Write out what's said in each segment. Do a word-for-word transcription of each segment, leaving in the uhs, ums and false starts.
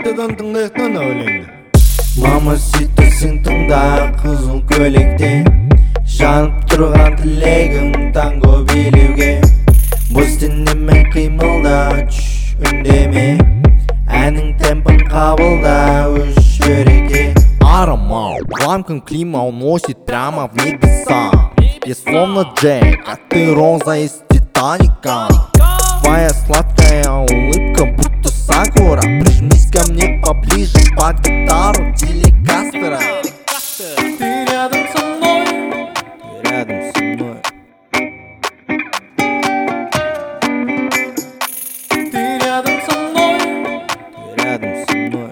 қайтадан тыңдайық өлеңді. Мамаситасың тыңда қызыл көйлекте, жанып тұрған тілегім танго билеуге. Бос денемен қимылда, чш, үндеме, әнің темпін қабылда, үш жүрекке. Аромал, ламкин клима уносит прямо в небеса. Я словно Джек, а ты роза из Титаника. Твоя сладкая улыбка будто сакура. Прижмись ко мне поближе под гитару телекастера. Ты рядом со мной, ты рядом со мной, ты рядом со мной, ты рядом со мной.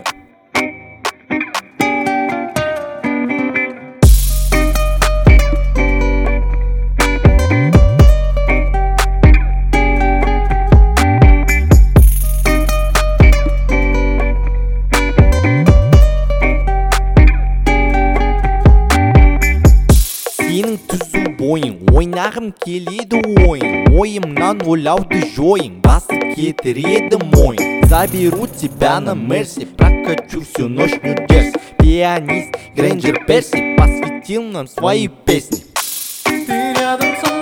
Сенің түзу бойың, ойнағым келеді ойын. Ойымнан ойлауды жойын, басы кетіреді мойын. Заберу тебя на Мерси, прокачу всю ночь Нью-Джерси. Пианист Грейнджер Перси посвятил нам свои песни. Ты рядом со